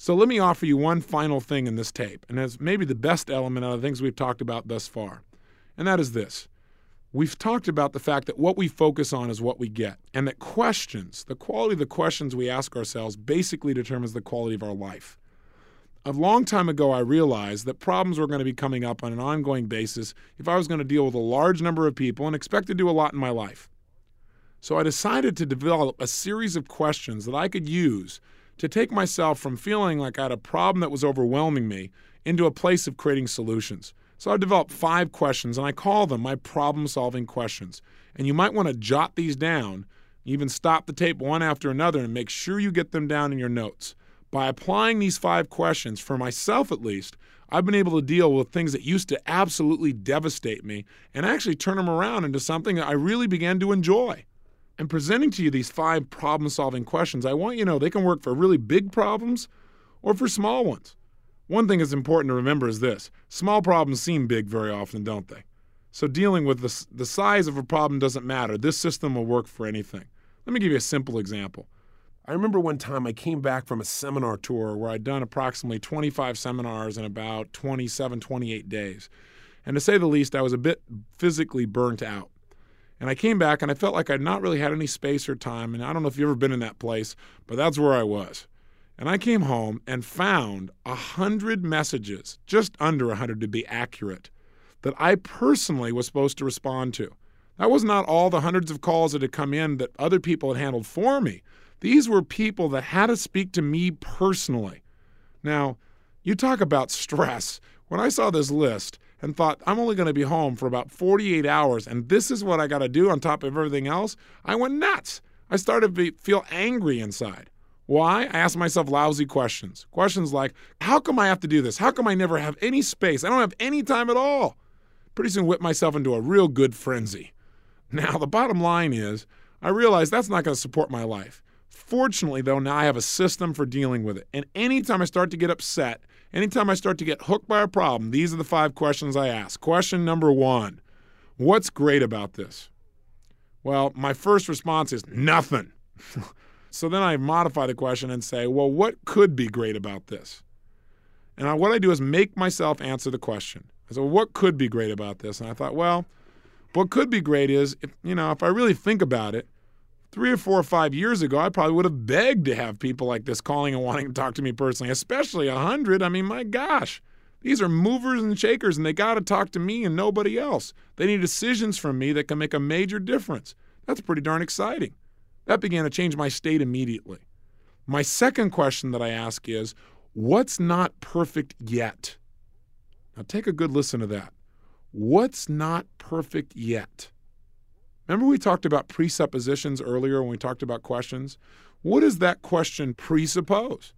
So let me offer you one final thing in this tape, and it's maybe the best element out of the things we've talked about thus far, and that is this. We've talked about the fact that what we focus on is what we get, and that questions, the quality of the questions we ask ourselves, basically determines the quality of our life. A long time ago, I realized that problems were going to be coming up on an ongoing basis if I was going to deal with a large number of people and expect to do a lot in my life. So I decided to develop a series of questions that I could use to take myself from feeling like I had a problem that was overwhelming me into a place of creating solutions. So I developed 5 questions, and I call them my problem-solving questions. And you might want to jot these down, even stop the tape one after another, and make sure you get them down in your notes. By applying these 5 questions, for myself at least, I've been able to deal with things that used to absolutely devastate me and actually turn them around into something that I really began to enjoy. And presenting to you these 5 problem-solving questions, I want you to know they can work for really big problems or for small ones. One thing that's important to remember is this. Small problems seem big very often, don't they? So dealing with the size of a problem doesn't matter. This system will work for anything. Let me give you a simple example. I remember one time I came back from a seminar tour where I'd done approximately 25 seminars in about 27, 28 days. And to say the least, I was a bit physically burnt out. And I came back and I felt like I'd not really had any space or time. And I don't know if you've ever been in that place, but that's where I was. And I came home and found 100 messages, just under 100 to be accurate, that I personally was supposed to respond to. That was not all the hundreds of calls that had come in that other people had handled for me. These were people that had to speak to me personally. Now, you talk about stress. When I saw this list and thought, I'm only going to be home for about 48 hours, and this is what I got to do on top of everything else, I went nuts. I started to feel angry inside. Why? I asked myself lousy questions. Questions like, how come I have to do this? How come I never have any space? I don't have any time at all. Pretty soon whipped myself into a real good frenzy. Now, the bottom line is, I realized that's not going to support my life. Fortunately, though, now I have a system for dealing with it. And anytime I start to get upset, anytime I start to get hooked by a problem, these are the 5 questions I ask. Question number 1, what's great about this? Well, my first response is nothing. So then I modify the question and say, well, what could be great about this? And what I do is make myself answer the question. I said, well, what could be great about this? And I thought, well, what could be great is, if I really think about it, 3 or 4 or 5 years ago, I probably would have begged to have people like this calling and wanting to talk to me personally, especially 100. I mean, my gosh, these are movers and shakers, and they got to talk to me and nobody else. They need decisions from me that can make a major difference. That's pretty darn exciting. That began to change my state immediately. My second question that I ask is, what's not perfect yet? Now take a good listen to that. What's not perfect yet? Remember we talked about presuppositions earlier when we talked about questions? What does that question presuppose?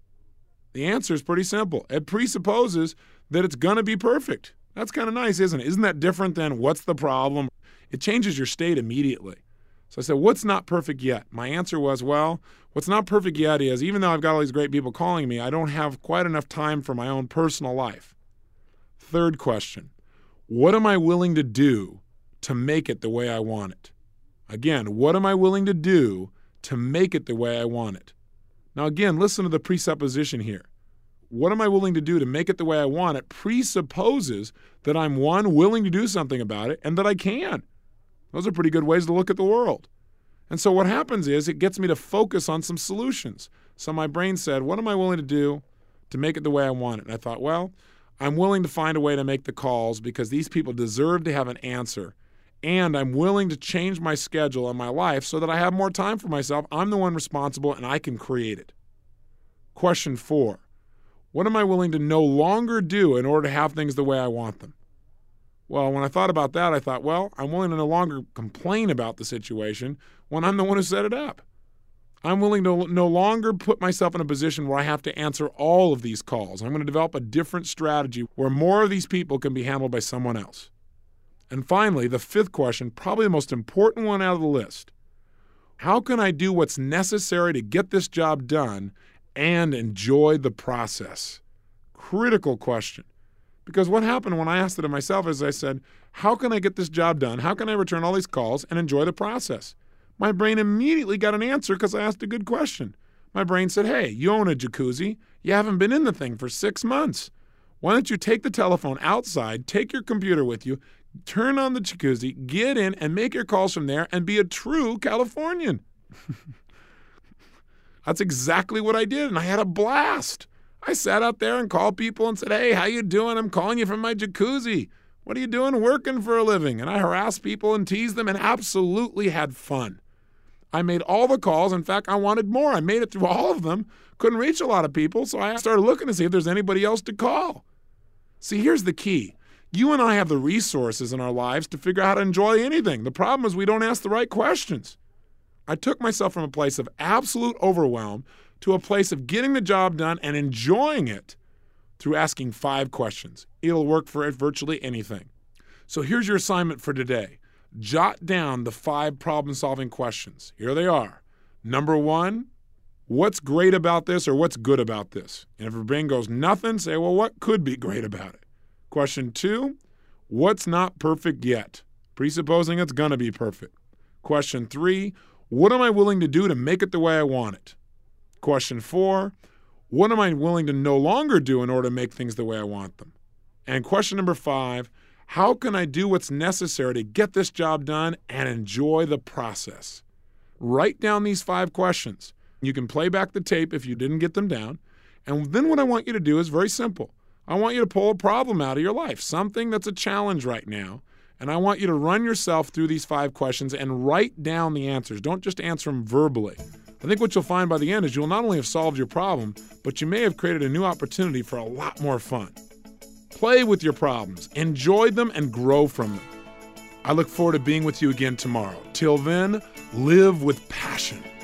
The answer is pretty simple. It presupposes that it's going to be perfect. That's kind of nice, isn't it? Isn't that different than what's the problem? It changes your state immediately. So I said, what's not perfect yet? My answer was, well, what's not perfect yet is even though I've got all these great people calling me, I don't have quite enough time for my own personal life. Third question, what am I willing to do to make it the way I want it? Again, what am I willing to do to make it the way I want it? Now again, listen to the presupposition here. What am I willing to do to make it the way I want it presupposes that I'm, 1, willing to do something about it, and that I can. Those are pretty good ways to look at the world. And so what happens is it gets me to focus on some solutions. So my brain said, what am I willing to do to make it the way I want it? And I thought, well, I'm willing to find a way to make the calls because these people deserve to have an answer. And I'm willing to change my schedule and my life so that I have more time for myself. I'm the one responsible and I can create it. Question 4, what am I willing to no longer do in order to have things the way I want them? Well, when I thought about that, I thought, well, I'm willing to no longer complain about the situation when I'm the one who set it up. I'm willing to no longer put myself in a position where I have to answer all of these calls. I'm going to develop a different strategy where more of these people can be handled by someone else. And finally, the 5th question, probably the most important one out of the list. How can I do what's necessary to get this job done and enjoy the process? Critical question. Because what happened when I asked it of myself is I said, how can I get this job done? How can I return all these calls and enjoy the process? My brain immediately got an answer because I asked a good question. My brain said, hey, you own a jacuzzi. You haven't been in the thing for 6 months. Why don't you take the telephone outside, take your computer with you, turn on the jacuzzi, get in, and make your calls from there and be a true Californian? That's exactly what I did, and I had a blast. I sat out there and called people and said, hey, how you doing? I'm calling you from my jacuzzi. What are you doing working for a living? And I harassed people and teased them and absolutely had fun. I made all the calls. In fact, I wanted more. I made it through all of them. Couldn't reach a lot of people, so I started looking to see if there's anybody else to call. See, here's the key. You and I have the resources in our lives to figure out how to enjoy anything. The problem is we don't ask the right questions. I took myself from a place of absolute overwhelm to a place of getting the job done and enjoying it through asking 5 questions. It'll work for virtually anything. So here's your assignment for today. Jot down the 5 problem-solving questions. Here they are. Number 1, what's great about this or what's good about this? And if your brain goes nothing, say, well, what could be great about it? Question 2, what's not perfect yet? Presupposing it's going to be perfect. Question 3, what am I willing to do to make it the way I want it? Question 4, what am I willing to no longer do in order to make things the way I want them? And question number 5, how can I do what's necessary to get this job done and enjoy the process? Write down these 5 questions. You can play back the tape if you didn't get them down. And then what I want you to do is very simple. I want you to pull a problem out of your life, something that's a challenge right now. And I want you to run yourself through these 5 questions and write down the answers. Don't just answer them verbally. I think what you'll find by the end is you'll not only have solved your problem, but you may have created a new opportunity for a lot more fun. Play with your problems, enjoy them, and grow from them. I look forward to being with you again tomorrow. Till then, live with passion.